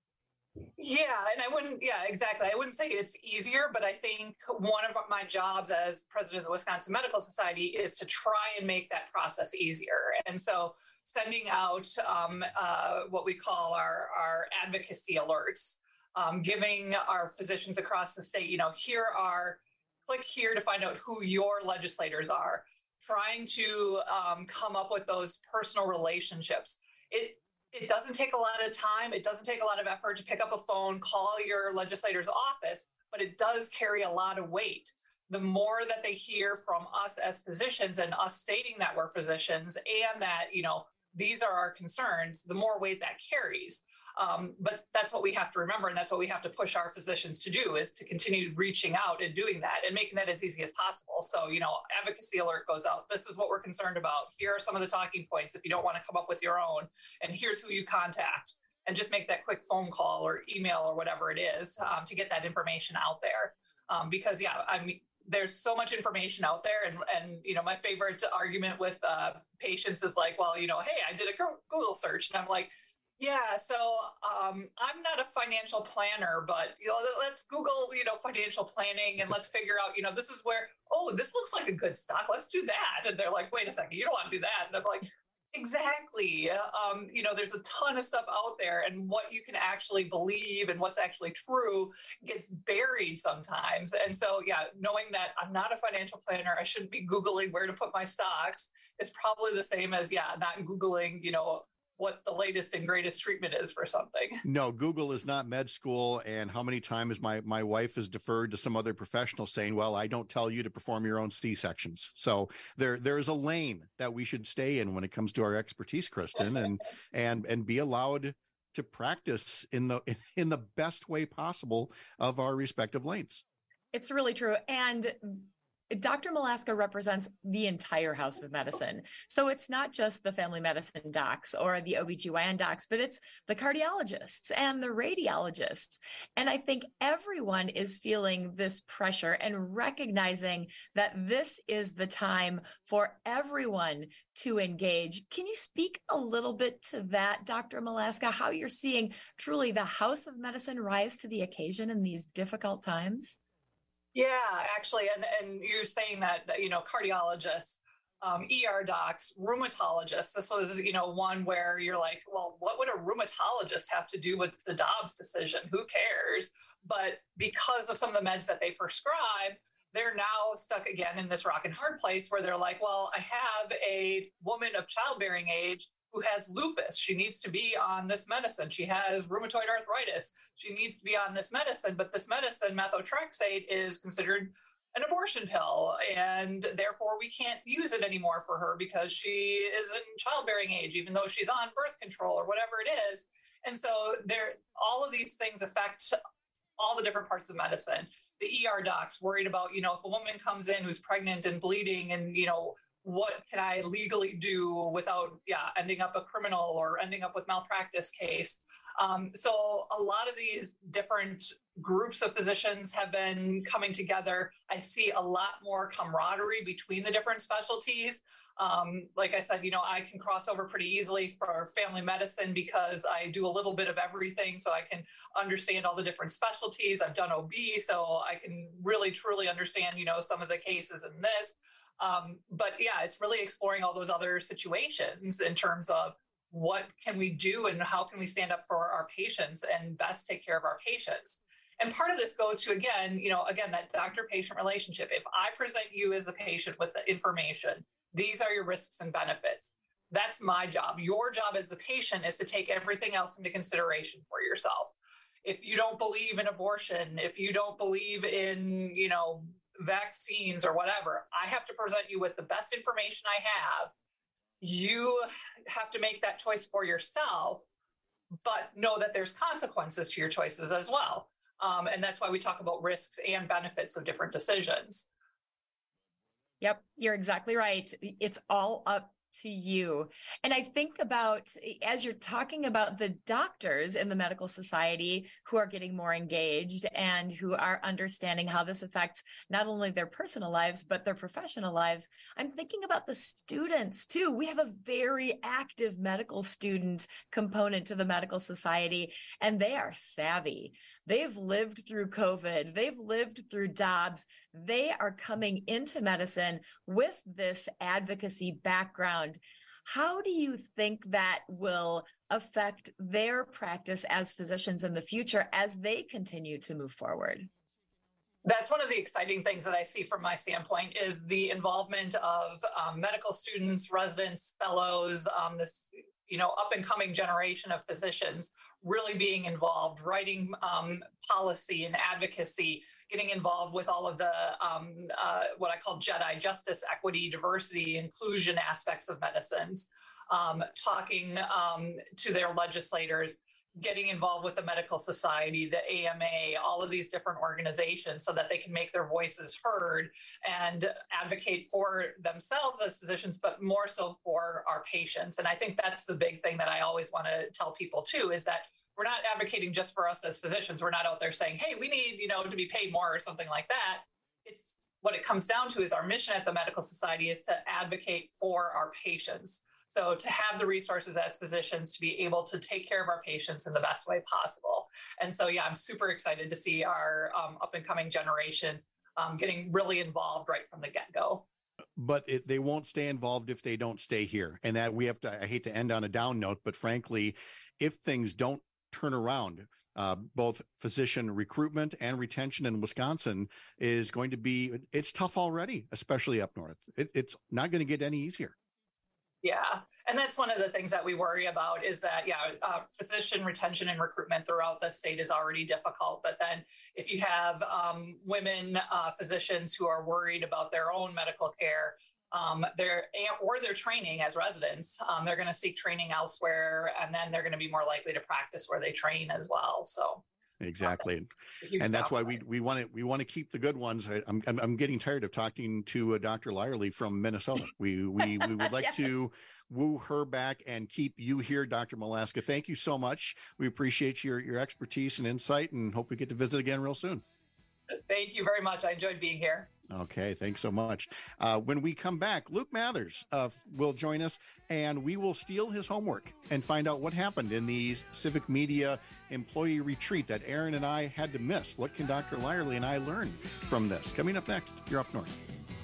Yeah, and I wouldn't, yeah, exactly. I wouldn't say it's easier, but I think one of my jobs as president of the Wisconsin Medical Society is to try and make that process easier. And so sending out um, uh, what we call our, our advocacy alerts, Um, giving our physicians across the state, you know, here are, click here to find out who your legislators are, trying to um, come up with those personal relationships. It it doesn't take a lot of time. It doesn't take a lot of effort to pick up a phone, call your legislator's office, but it does carry a lot of weight. The more that they hear from us as physicians and us stating that we're physicians and that, you know, these are our concerns, the more weight that carries. Um, but that's what we have to remember, and that's what we have to push our physicians to do, is to continue reaching out and doing that and making that as easy as possible. So, you know, advocacy alert goes out. This is what we're concerned about. Here are some of the talking points if you don't want to come up with your own, and here's who you contact. And just make that quick phone call or email or whatever it is um, to get that information out there. Um, because, yeah, I mean, there's so much information out there. And, and you know, my favorite argument with uh, patients is like, well, you know, hey, I did a Google search. And I'm like, yeah, so um, I'm not a financial planner, but you know, let's Google, you know, financial planning and let's figure out, you know, this is where, oh, this looks like a good stock. Let's do that. And they're like, wait a second, you don't want to do that. And I'm like, exactly. Um, you know, there's a ton of stuff out there, and what you can actually believe and what's actually true gets buried sometimes. And so, yeah, knowing that I'm not a financial planner, I shouldn't be Googling where to put my stocks. It's probably the same as, yeah, not Googling, you know, what the latest and greatest treatment is for something. No, Google is not med school. And how many times my, my wife has deferred to some other professional saying, well, I don't tell you to perform your own C-sections. So there, there's a lane that we should stay in when it comes to our expertise, Kristen, and, and, and be allowed to practice in the, in the best way possible of our respective lanes. It's really true. And Doctor Malaska represents the entire house of medicine. So it's not just the family medicine docs or the O B G Y N docs, but it's the cardiologists and the radiologists. And I think everyone is feeling this pressure and recognizing that this is the time for everyone to engage. Can you speak a little bit to that, Doctor Malaska, how you're seeing truly the house of medicine rise to the occasion in these difficult times? Yeah, actually, and, and you're saying that, you know, cardiologists, um, E R docs, rheumatologists, this was, you know, one where you're like, well, what would a rheumatologist have to do with the Dobbs decision? Who cares? But because of some of the meds that they prescribe, they're now stuck again in this rock and hard place where they're like, well, I have a woman of childbearing age who has lupus. She needs to be on this medicine. She has rheumatoid arthritis. She needs to be on this medicine, but this medicine, methotrexate, is considered an abortion pill, and therefore we can't use it anymore for her because she is in childbearing age, even though she's on birth control or whatever it is. And so there, all of these things affect all the different parts of medicine. The E R docs worried about, you know, if a woman comes in who's pregnant and bleeding and, you know, what can I legally do without, yeah, ending up a criminal or ending up with malpractice case? Um, so a lot of these different groups of physicians have been coming together. I see a lot more camaraderie between the different specialties. Um, like I said, you know, I can cross over pretty easily for family medicine because I do a little bit of everything. So I can understand all the different specialties. I've done O B, so I can really, truly understand, you know, some of the cases in this. Um, but yeah, it's really exploring all those other situations in terms of what can we do and how can we stand up for our patients and best take care of our patients. And part of this goes to, again, you know, again, that doctor-patient relationship. If I present you as the patient with the information, these are your risks and benefits. That's my job. Your job as the patient is to take everything else into consideration for yourself. If you don't believe in abortion, if you don't believe in, you know, vaccines or whatever, I have to present you with the best information I have. You have to make that choice for yourself, but know that there's consequences to your choices as well. Um, and that's why we talk about risks and benefits of different decisions. Yep, you're exactly right. It's all up to you. And I think about, as you're talking about the doctors in the medical society who are getting more engaged and who are understanding how this affects not only their personal lives, but their professional lives, I'm thinking about the students too. We have a very active medical student component to the medical society, and they are savvy. They've lived through COVID. They've lived through Dobbs. They are coming into medicine with this advocacy background. How do you think that will affect their practice as physicians in the future as they continue to move forward? That's one of the exciting things that I see from my standpoint is the involvement of um, medical students, residents, fellows, um, this you know, up and coming generation of physicians really being involved, writing um, policy and advocacy, getting involved with all of the, um, uh, what I call JEDI, justice, equity, diversity, inclusion aspects of medicines, um, talking um, to their legislators, getting involved with the medical society, the A M A, all of these different organizations so that they can make their voices heard and advocate for themselves as physicians, but more so for our patients. And I think that's the big thing that I always want to tell people too, is that we're not advocating just for us as physicians. We're not out there saying, hey, we need, you know, to be paid more or something like that. It's what it comes down to is our mission at the medical society is to advocate for our patients. So to have the resources as physicians to be able to take care of our patients in the best way possible. And so, yeah, I'm super excited to see our um, up and coming generation um, getting really involved right from the get-go. But it, they won't stay involved if they don't stay here. And that we have to, I hate to end on a down note, but frankly, if things don't turn around, uh, both physician recruitment and retention in Wisconsin is going to be, it's tough already, especially up north. It, it's not going to get any easier. Yeah. And that's one of the things that we worry about is that, yeah, uh, physician retention and recruitment throughout the state is already difficult. But then if you have um, women uh, physicians who are worried about their own medical care, um, they're, or their training as residents, um, they're going to seek training elsewhere, and then they're going to be more likely to practice where they train as well. So. Exactly. And that's why we we want to we want to keep the good ones. I, I'm I'm getting tired of talking to uh, Doctor Lyerly from Minnesota. We we we would like yes. to woo her back and keep you here, Doctor Molaska. Thank you so much. We appreciate your your expertise and insight, and hope we get to visit again real soon. Thank you very much. I enjoyed being here. Okay, thanks so much. Uh, when we come back, Luke Mathers uh, will join us, and we will steal his homework and find out what happened in the Civic Media employee retreat that Aaron and I had to miss. What can Doctor Lyerly and I learn from this? Coming up next, you're Up North.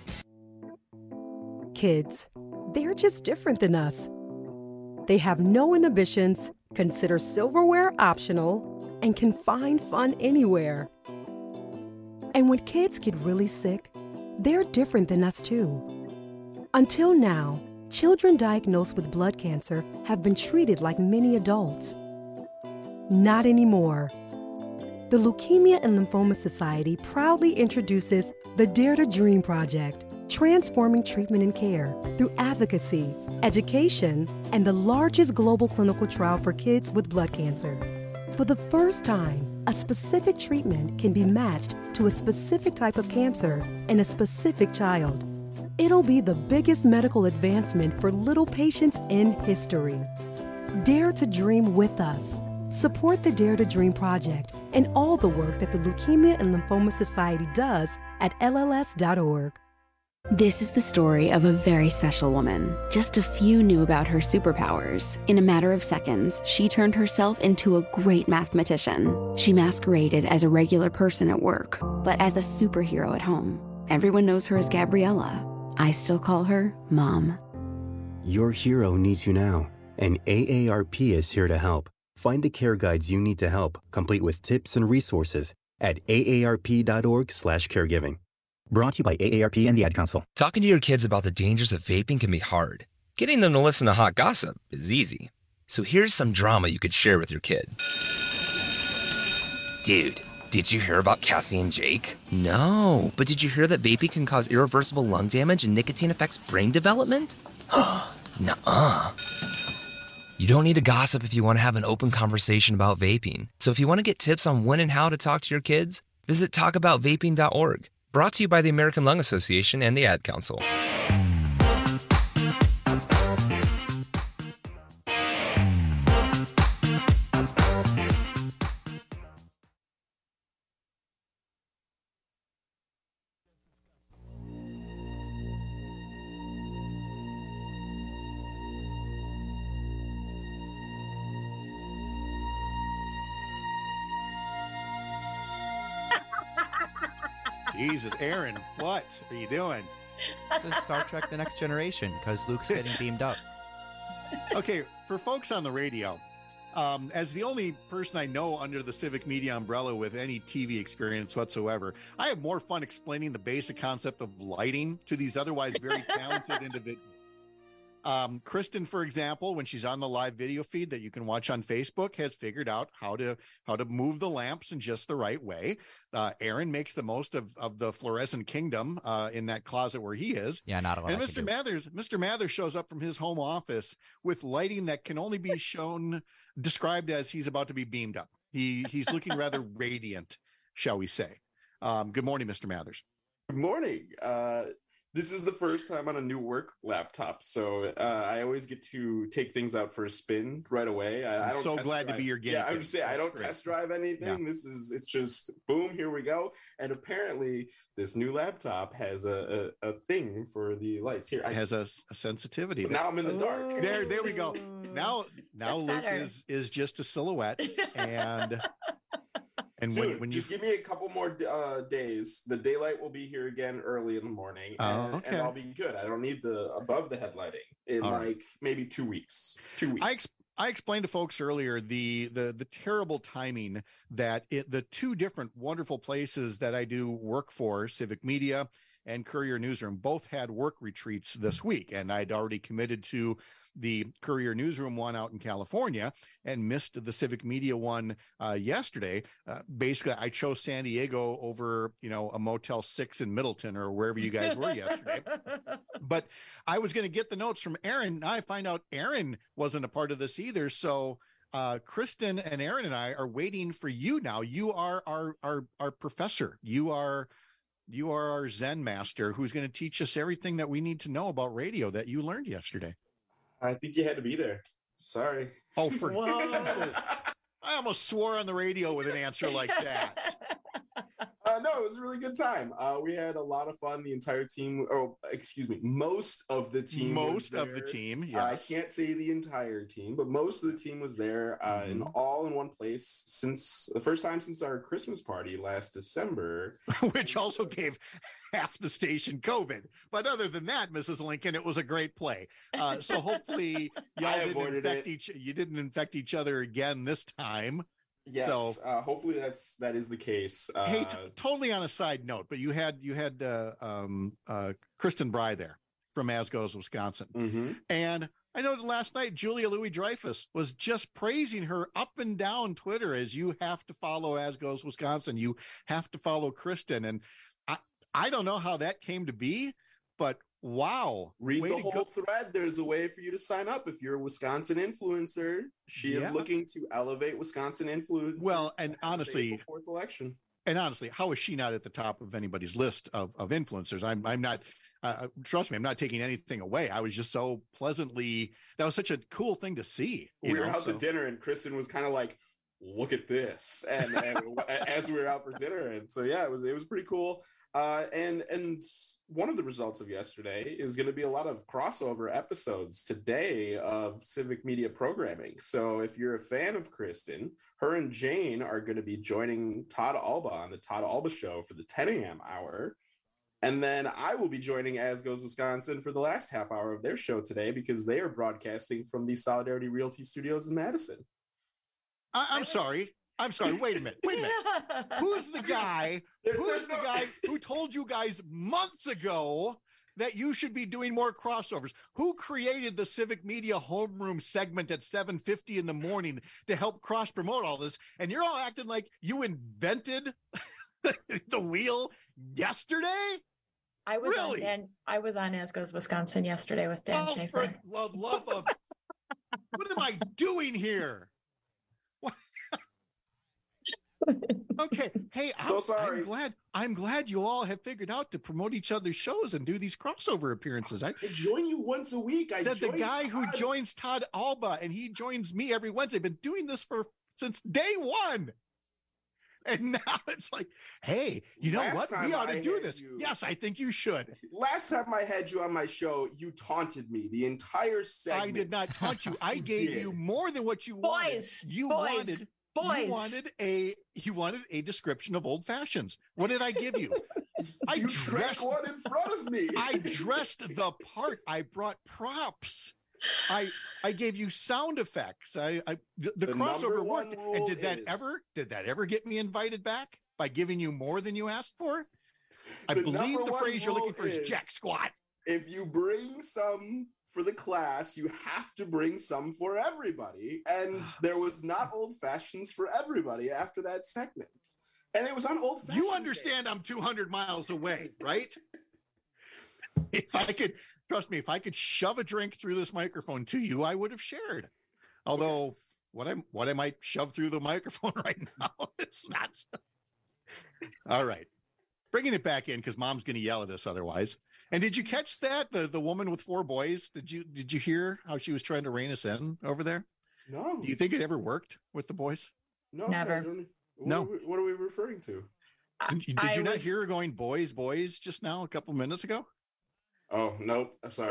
Kids, they're just different than us. They have no inhibitions, consider silverware optional, and can find fun anywhere. And when kids get really sick, they're different than us too. Until now, children diagnosed with blood cancer have been treated like many adults. Not anymore. The Leukemia and Lymphoma Society proudly introduces the Dare to Dream Project, transforming treatment and care through advocacy, education, and the largest global clinical trial for kids with blood cancer. For the first time, a specific treatment can be matched to a specific type of cancer in a specific child. It'll be the biggest medical advancement for little patients in history. Dare to dream with us. Support the Dare to Dream Project and all the work that the Leukemia and Lymphoma Society does at L L S dot org. This is the story of a very special woman. Just a few knew about her superpowers. In a matter of seconds, she turned herself into a great mathematician. She masqueraded as a regular person at work, but as a superhero at home. Everyone knows her as Gabriella. I still call her Mom. Your hero needs you now, and A A R P is here to help. Find the care guides you need to help, complete with tips and resources at A A R P dot org slash caregiving. Brought to you by A A R P and the Ad Council. Talking to your kids about the dangers of vaping can be hard. Getting them to listen to hot gossip is easy. So here's some drama you could share with your kid. Dude, did you hear about Cassie and Jake? No, but did you hear that vaping can cause irreversible lung damage and nicotine affects brain development? Nuh-uh. You don't need to gossip if you want to have an open conversation about vaping. So if you want to get tips on when and how to talk to your kids, visit talk about vaping dot org. Brought to you by the American Lung Association and the Ad Council. Jesus, Aaron, what are you doing? This is Star Trek The Next Generation, because Luke's getting beamed up. Okay, for folks on the radio, um, as the only person I know under the Civic Media umbrella with any T V experience whatsoever, I have more fun explaining the basic concept of lighting to these otherwise very talented individuals. Um, Kristen, for example, when she's on the live video feed that you can watch on Facebook, has figured out how to how to move the lamps in just the right way. Uh, Aaron makes the most of, of the fluorescent kingdom uh, in that closet where he is. Yeah, not a lot. And Mister Mathers, Mister Mathers shows up from his home office with lighting that can only be shown, described as he's about to be beamed up. He he's looking rather radiant, shall we say. Um, good morning, Mister Mathers. Good morning. Uh, This is the first time on a new work laptop, so uh, I always get to take things out for a spin right away. I, I'm I don't so test glad drive. to be your guinea Yeah, I'm pig. just saying I That's don't great. test drive anything. Yeah. This is it's just boom, here we go. And apparently, this new laptop has a a, a thing for the lights. Here, I, It has a, a sensitivity. But now I'm in the dark. There, there we go. Now, now That's Luke better. is is just a silhouette, and and Dude, when when you just give me a couple more uh, days. The daylight will be here again early in the morning, Oh, and, okay. and I'll be good. I don't need the above the headlighting in All like right. maybe two weeks. Two weeks. I ex- I explained to folks earlier the the the terrible timing that it, the two different wonderful places that I do work for, Civic Media and Courier Newsroom, both had work retreats this week, and I'd already committed to the Courier Newsroom one out in California and missed the Civic Media one uh, yesterday. Uh, basically, I chose San Diego over, you know, a Motel six in Middleton or wherever you guys were yesterday. But I was going to get the notes from Aaron. Now I find out Aaron wasn't a part of this either. So uh, Kristen and Aaron and I are waiting for you now. You are our our our professor. You are you are our Zen master who's going to teach us everything that we need to know about radio that you learned yesterday. I think you had to be there. Sorry. Oh, for I almost swore on the radio with an answer like that. Uh, no, it was a really good time. Uh, we had a lot of fun. The entire team, oh, excuse me, most of the team. Most was of the there. team, Uh, yes. I can't say the entire team, but most of the team was there, uh, Mhm. and all in one place since the first time since our Christmas party last December. Which also gave half the station COVID. But other than that, Missus Lincoln, it was a great play. Uh, so hopefully y'all I didn't avoided infect it. each you didn't infect each other again this time. Yes, So uh, hopefully that's that is the case. Uh, hey, t- totally on a side note, but you had you had uh, um, uh, Kristen Bry there from As Goes Wisconsin, mm-hmm. and I know that last night Julia Louis Dreyfus was just praising her up and down Twitter as you have to follow As Goes Wisconsin, you have to follow Kristen, and I I don't know how that came to be, but wow, Read way the to whole go. thread. There's a way for you to sign up if you're a Wisconsin influencer. She Yeah. is looking to elevate Wisconsin influencers. Well, and for the honestly, April fourth election. and honestly, how is she not at the top of anybody's list of, of influencers? I'm I'm not. Uh, trust me, I'm not taking anything away. I was just so pleasantly. That was such a cool thing to see. you We were know, out so- to dinner, and Kristen was kind of like, look at this, and, and as we were out for dinner, and so yeah, it was it was pretty cool. Uh, and and one of the results of yesterday is going to be a lot of crossover episodes today of Civic Media programming. So if you're a fan of Kristen, her and Jane are going to be joining Todd Alba on the Todd Alba Show for the ten a.m. hour. And then I will be joining As Goes Wisconsin for the last half hour of their show today, because they are broadcasting from the Solidarity Realty Studios in Madison. I- I'm sorry. I'm sorry. Wait a minute. Wait a minute. Who's the guy? Who's the guy who told you guys months ago that you should be doing more crossovers? Who created the Civic Media homeroom segment at seven fifty in the morning to help cross promote all this? And you're all acting like you invented the wheel yesterday? I was really? on Dan, I was on As Goes Wisconsin yesterday with Dan oh, Schaefer. For love, love of what am I doing here? What? Okay, hey, I'm, so sorry. I'm glad. I'm glad you all have figured out to promote each other's shows and do these crossover appearances. I, I join you once a week. I said the guy Todd. who joins Todd Alba and he joins me every Wednesday. I've been doing this for since day one, and now it's like, hey, you know Last what? We ought to I do this. You... Yes, I think you should. Last time I had you on my show, you taunted me the entire segment. I did not taunt you. I you gave did. you more than what you Boys, wanted. You boys. wanted. Boys. You wanted a you wanted a description of old fashions. What did I give you? I you dressed one in front of me. I dressed the part. I brought props. I I gave you sound effects. I, I the, the, The crossover number one worked. rule And did that is- ever did that ever get me invited back by giving you more than you asked for? I The believe number the one phrase you're looking rule for is is- jack squat. If you bring some for the class, you have to bring some for everybody. And there was not old fashions for everybody after that segment. And it was on old fashions. You understand I'm two hundred miles away, right? If I could, trust me, if I could shove a drink through this microphone to you, I would have shared. Although what I what I might shove through the microphone right now is not. All right. Bringing it back in because Mom's going to yell at us otherwise. And did you catch that? The the woman with four boys? Did you did you hear how she was trying to rein us in over there? No. Do you think it ever worked with the boys? No. Never. I don't- What No. Are we, what are we referring to? Did you, did I you not was- hear her going boys, boys just now a couple minutes ago? Oh, nope. I'm sorry.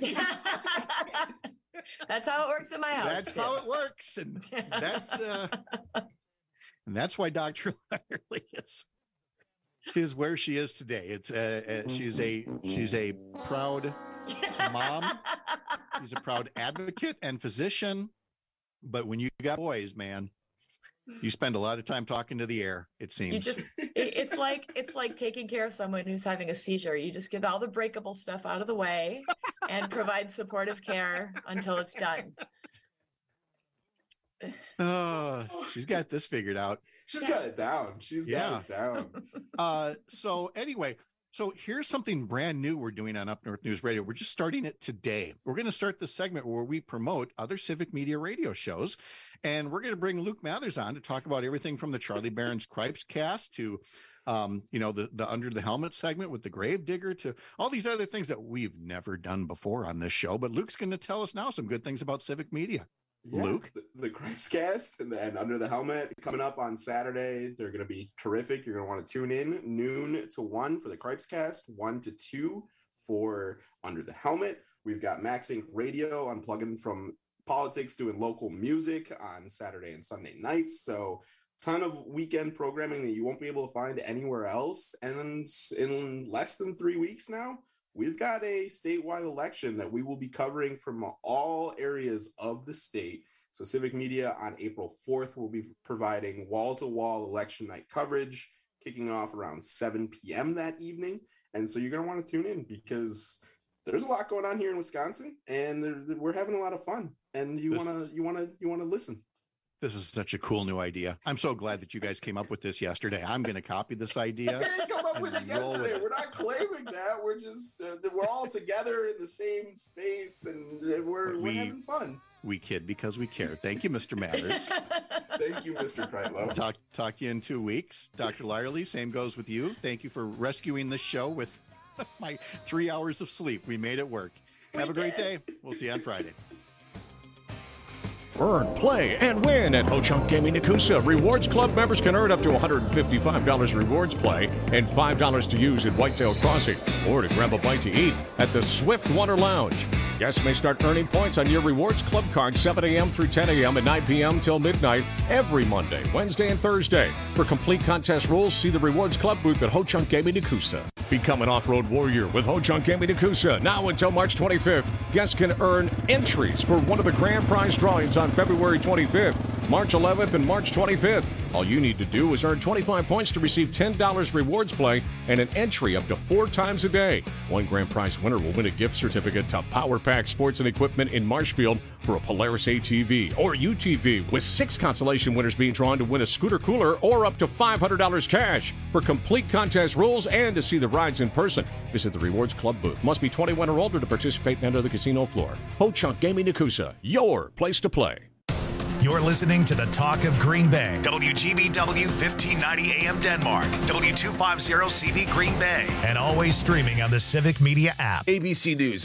That's how it works in my house. That's too. how it works, and that's uh, and that's why Doctor Lyerly is is where she is today. It's uh, uh, she's a she's a proud mom. She's a proud advocate and physician. But when you got boys, man, you spend a lot of time talking to the air. It seems. You just it, it's like it's like taking care of someone who's having a seizure. You just get all the breakable stuff out of the way and provide supportive care until it's done. Oh, she's got this figured out. She's got it down. She's got Yeah. it down. Uh, so anyway, so here's something brand new we're doing on Up North News Radio. We're just starting it today. We're going to start the segment where we promote other Civic Media radio shows, and we're going to bring Luke Mathers on to talk about everything from the Charlie Barron's Cripes cast to, um, you know, the the Under the Helmet segment with the Gravedigger to all these other things that we've never done before on this show. But Luke's going to tell us now some good things about Civic Media. Yeah, Luke? the, the Cripes cast and, and Under the Helmet coming up on Saturday. They're going to be terrific. You're going to want to tune in noon to one for the Cripes cast, one to two for Under the Helmet. We've got Max Inc Radio unplugging from politics, doing local music on Saturday and Sunday nights. So ton of weekend programming that you won't be able to find anywhere else. And in less than three weeks now, we've got a statewide election that we will be covering from all areas of the state. So Civic Media on April fourth will be providing wall-to-wall election night coverage, kicking off around seven p.m. that evening. And so you're going to want to tune in because there's a lot going on here in Wisconsin, and there, we're having a lot of fun. And you This- want to you want to you want to listen. This is such a cool new idea. I'm so glad that you guys came up with this yesterday. I'm going to copy this idea. We didn't come up with it Roll with yesterday. it. We're not claiming that. We're just uh, we're all together in the same space, and uh, we're But we're we- having fun. We kid because we care. Thank you, Mister Mathers. Thank you, Mister Kreitlow. Talk talk to you in two weeks. Doctor Lyerly, same goes with you. Thank you for rescuing this show with my three hours of sleep. We made it work. Have a great day. We'll see you on Friday. Earn, play, and win at Ho-Chunk Gaming Nakusa. Rewards Club members can earn up to one hundred fifty-five dollars rewards play and five dollars to use at Whitetail Crossing or to grab a bite to eat at the Swift Water Lounge. Guests may start earning points on your Rewards Club card seven a.m. through ten a.m. and nine p.m. till midnight every Monday, Wednesday, and Thursday. For complete contest rules, see the Rewards Club booth at Ho-Chunk Gaming Nakusa. Become an off-road warrior with Ho-Chunk Gaming Nakusa. Now until March twenty-fifth, guests can earn entries for one of the grand prize drawings on February twenty-fifth, March eleventh, and March twenty-fifth. All you need to do is earn twenty-five points to receive ten dollars rewards play and an entry up to four times a day. One grand prize winner will win a gift certificate to Power Pack Sports and Equipment in Marshfield for a Polaris A T V or U T V, with six consolation winners being drawn to win a scooter cooler or up to five hundred dollars cash. For complete contest rules and to see the rides in person, visit the Rewards Club booth. Must be twenty-one or older to participate and enter the casino floor. Ho-Chunk Gaming Nakusa, your place to play. You're listening to the Talk of Green Bay. W G B W fifteen ninety A M Denmark. W two fifty C V Green Bay. And always streaming on the Civic Media app. A B C News.